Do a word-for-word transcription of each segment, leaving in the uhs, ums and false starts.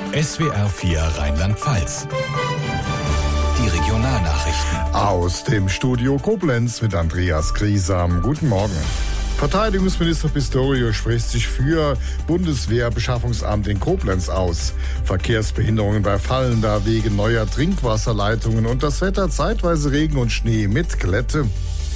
S W R vier Rheinland-Pfalz. Die Regionalnachrichten. Aus dem Studio Koblenz mit Andreas Griesam. Guten Morgen. Verteidigungsminister Pistorius spricht sich für Bundeswehrbeschaffungsamt in Koblenz aus. Verkehrsbehinderungen bei Fallenda wegen neuer Trinkwasserleitungen und das Wetter zeitweise Regen und Schnee mit Glätte.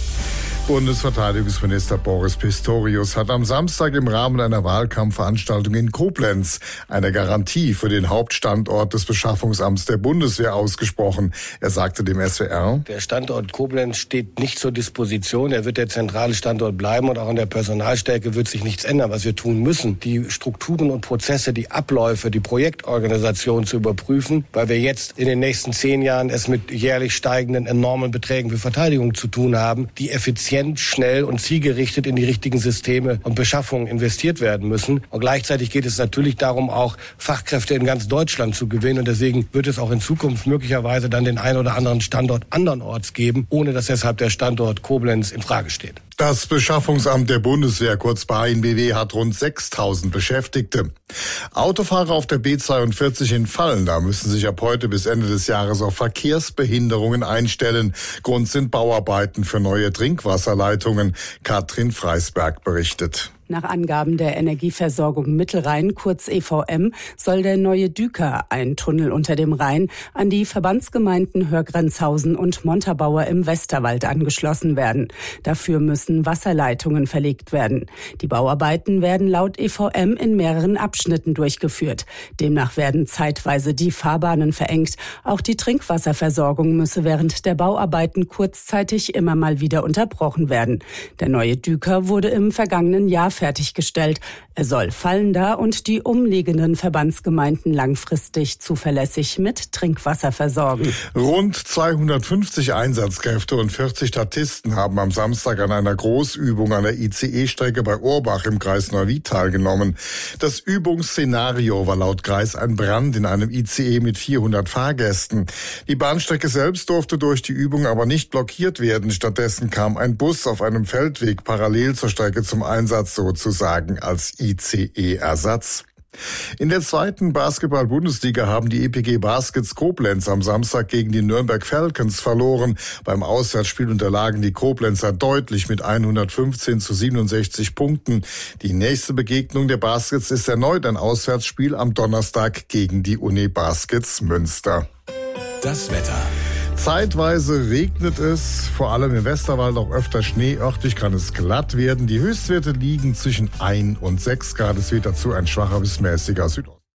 Bundesverteidigungsminister Boris Pistorius hat am Samstag im Rahmen einer Wahlkampfveranstaltung in Koblenz eine Garantie für den Hauptstandort des Beschaffungsamts der Bundeswehr ausgesprochen. Er sagte dem S W R: Der Standort Koblenz steht nicht zur Disposition. Er wird der zentrale Standort bleiben und auch an der Personalstärke wird sich nichts ändern. Was wir tun müssen, die Strukturen und Prozesse, die Abläufe, die Projektorganisation zu überprüfen, weil wir jetzt in den nächsten zehn Jahren es mit jährlich steigenden enormen Beträgen für Verteidigung zu tun haben, die effizient, schnell und zielgerichtet in die richtigen Systeme und Beschaffungen investiert werden müssen. Und gleichzeitig geht es natürlich darum, auch Fachkräfte in ganz Deutschland zu gewinnen. Und deswegen wird es auch in Zukunft möglicherweise dann den einen oder anderen Standort andernorts geben, ohne dass deshalb der Standort Koblenz in Frage steht. Das Beschaffungsamt der Bundeswehr, kurz B A N B W, hat rund sechstausend Beschäftigte. Autofahrer auf der B zweiundvierzig in Fallenda müssen sich ab heute bis Ende des Jahres auf Verkehrsbehinderungen einstellen. Grund sind Bauarbeiten für neue Trinkwasserleitungen. Katrin Freisberg berichtet. Nach Angaben der Energieversorgung Mittelrhein, kurz E V M, soll der neue Düker, ein Tunnel unter dem Rhein, an die Verbandsgemeinden Hörgrenzhausen und Montabaur im Westerwald angeschlossen werden. Dafür müssen Wasserleitungen verlegt werden. Die Bauarbeiten werden laut E V M in mehreren Abschnitten durchgeführt. Demnach werden zeitweise die Fahrbahnen verengt. Auch die Trinkwasserversorgung müsse während der Bauarbeiten kurzzeitig immer mal wieder unterbrochen werden. Der neue Düker wurde im vergangenen Jahr fertiggestellt. Er soll Fallenda und die umliegenden Verbandsgemeinden langfristig zuverlässig mit Trinkwasser versorgen. Rund zweihundertfünfzig Einsatzkräfte und vierzig Statisten haben am Samstag an einer Großübung an der I C E-Strecke bei Urbach im Kreis Neuwied teilgenommen. Das Übungsszenario war laut Kreis ein Brand in einem I C E mit vierhundert Fahrgästen. Die Bahnstrecke selbst durfte durch die Übung aber nicht blockiert werden. Stattdessen kam ein Bus auf einem Feldweg parallel zur Strecke zum Einsatz, sozusagen als I C E-Ersatz. In der zweiten Basketball-Bundesliga haben die E P G Baskets Koblenz am Samstag gegen die Nürnberg Falcons verloren. Beim Auswärtsspiel unterlagen die Koblenzer deutlich mit hundertfünfzehn zu siebenundsechzig Punkten. Die nächste Begegnung der Baskets ist erneut ein Auswärtsspiel am Donnerstag gegen die Uni Baskets Münster. Das Wetter. Zeitweise regnet es, vor allem im Westerwald auch öfter Schnee. Örtlich kann es glatt werden. Die Höchstwerte liegen zwischen ein und sechs Grad. Es weht dazu ein schwacher bis mäßiger Südosten.